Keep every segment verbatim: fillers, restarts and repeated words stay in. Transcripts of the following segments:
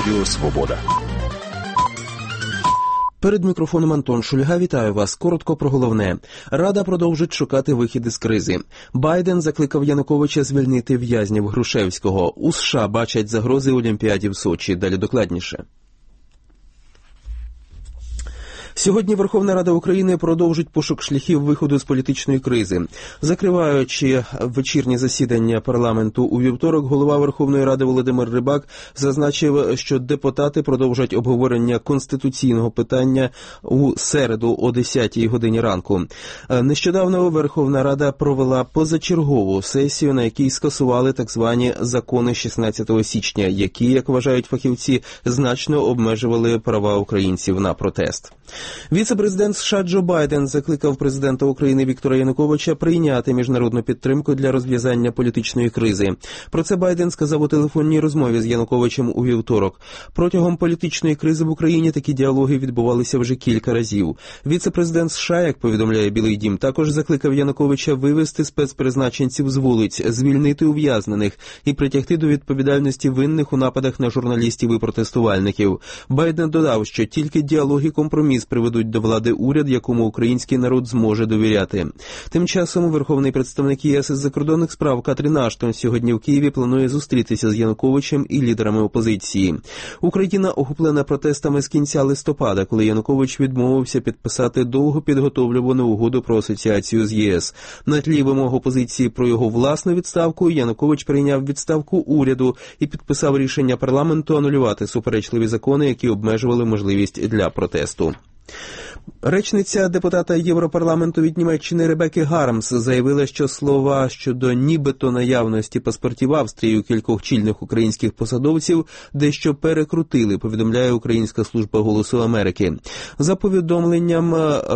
Радіо Свобода. Перед мікрофоном Антон Шульга. Вітаю вас. Коротко про головне. Рада продовжить шукати вихід із кризи. Байден закликав Януковича звільнити в'язнів Грушевського. У США бачать загрози Олімпіаді в Сочі. Далі докладніше. Сьогодні Верховна Рада України продовжить пошук шляхів виходу з політичної кризи. Закриваючи вечірнє засідання парламенту у вівторок, голова Верховної Ради Володимир Рибак зазначив, що депутати продовжать обговорення конституційного питання у середу о десятій годині ранку. Нещодавно Верховна Рада провела позачергову сесію, на якій скасували так звані закони шістнадцятого січня, які, як вважають фахівці, значно обмежували права українців на протест. Віце-президент США Джо Байден закликав президента України Віктора Януковича прийняти міжнародну підтримку для розв'язання політичної кризи. Про це Байден сказав у телефонній розмові з Януковичем у вівторок. Протягом політичної кризи в Україні такі діалоги відбувалися вже кілька разів. Віце-президент США, як повідомляє Білий дім, також закликав Януковича вивести спецпризначенців з вулиць, звільнити ув'язнених і притягти до відповідальності винних у нападах на журналістів і протестувальників. Байден додав, що тільки діалог і компроміс приведуть до влади уряд, якому український народ зможе довіряти. Тим часом Верховний представник ЄС із закордонних справ Катрін Аштон сьогодні в Києві планує зустрітися з Януковичем і лідерами опозиції. Україна охоплена протестами з кінця листопада, коли Янукович відмовився підписати довго підготовлювану угоду про асоціацію з ЄС. На тлі вимог опозиції про його власну відставку Янукович прийняв відставку уряду і підписав рішення парламенту анулювати суперечливі закони, які обмежували можливість для протесту. Речниця депутата Європарламенту від Німеччини Ребекки Гармс заявила, що слова щодо нібито наявності паспортів Австрії у кількох чільних українських посадовців дещо перекрутили, повідомляє Українська служба «Голосу Америки». За повідомленням,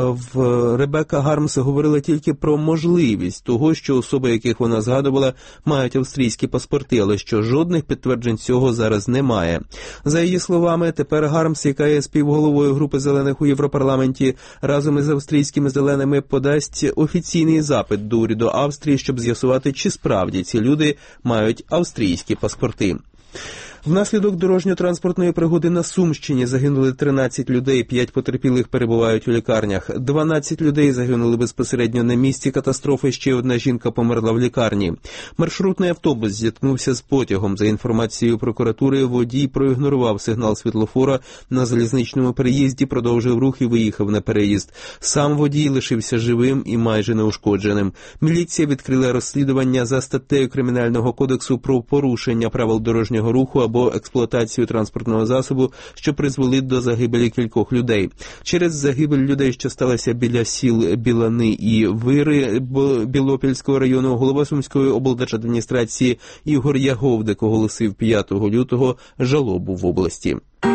в Ребекка Гармс говорила тільки про можливість того, що особи, яких вона згадувала, мають австрійські паспорти, але що жодних підтверджень цього зараз немає. За її словами, тепер Гармс, яка є співголовою групи зелених у Європарламенті, разом із австрійськими зеленими подасть офіційний запит до уряду Австрії, щоб з'ясувати, чи справді ці люди мають австрійські паспорти. Внаслідок дорожньо-транспортної пригоди на Сумщині загинули тринадцять людей, п'ять потерпілих перебувають у лікарнях. дванадцять людей загинули безпосередньо на місці катастрофи, ще одна жінка померла в лікарні. Маршрутний автобус зіткнувся з потягом. За інформацією прокуратури, водій проігнорував сигнал світлофора на залізничному переїзді, продовжив рух і виїхав на переїзд. Сам водій лишився живим і майже неушкодженим. Міліція відкрила розслідування за статтею Кримінального кодексу про порушення правил дорожнього руху або експлуатацію транспортного засобу, що призвели до загибелі кількох людей. Через загибель людей, що сталася біля сіл Білани і Вири Білопільського району, голова Сумської облдержадміністрації Ігор Яговдик оголосив п'ятого лютого жалобу в області.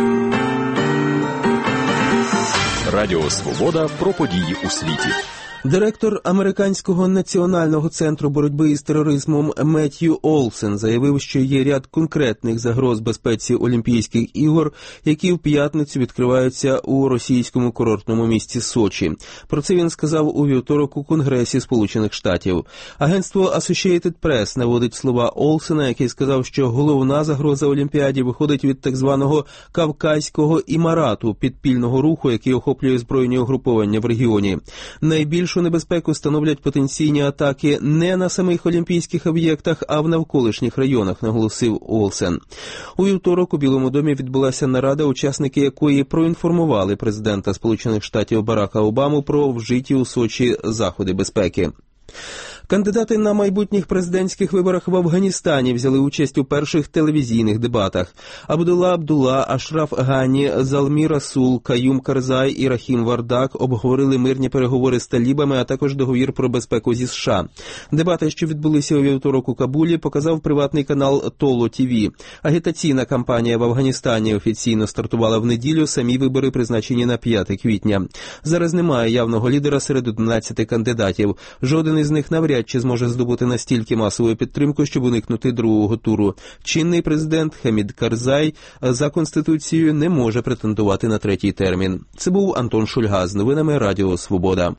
Радіо Свобода про події у світі. Директор Американського національного центру боротьби із тероризмом Меттью Олсен заявив, що є ряд конкретних загроз безпеці Олімпійських ігор, які в п'ятницю відкриваються у російському курортному місті Сочі. Про це він сказав у вівторок у Конгресі Сполучених Штатів. Агентство Associated Press наводить слова Олсена, який сказав, що головна загроза Олімпіаді виходить від так званого Кавказького імарату, підпільного руху, який охоплює збройні угруповання в регіоні. Найбільшу небезпеку становлять потенційні атаки не на самих олімпійських об'єктах, а в навколишніх районах, наголосив Олсен. У вівторок у Білому домі відбулася нарада, учасники якої проінформували президента Сполучених Штатів Барака Обаму про вжиті у Сочі заходи безпеки. Кандидати на майбутніх президентських виборах в Афганістані взяли участь у перших телевізійних дебатах. Абдулла Абдулла, Ашраф Гані, Залмі Расул, Каюм Карзай і Рахім Вардак обговорили мирні переговори з талібами, а також договір про безпеку зі США. Дебати, що відбулися у вівторок у Кабулі, показав приватний канал Толо ТІВІ. Агітаційна кампанія в Афганістані офіційно стартувала в неділю, самі вибори призначені на п'яте квітня. Зараз немає явного лідера серед одинадцяти кандидатів. Жоден із них навряд чи зможе здобути настільки масову підтримку, щоб уникнути другого туру. Чинний президент Хамід Карзай за Конституцією не може претендувати на третій термін. Це був Антон Шульга з новинами Радіо Свобода.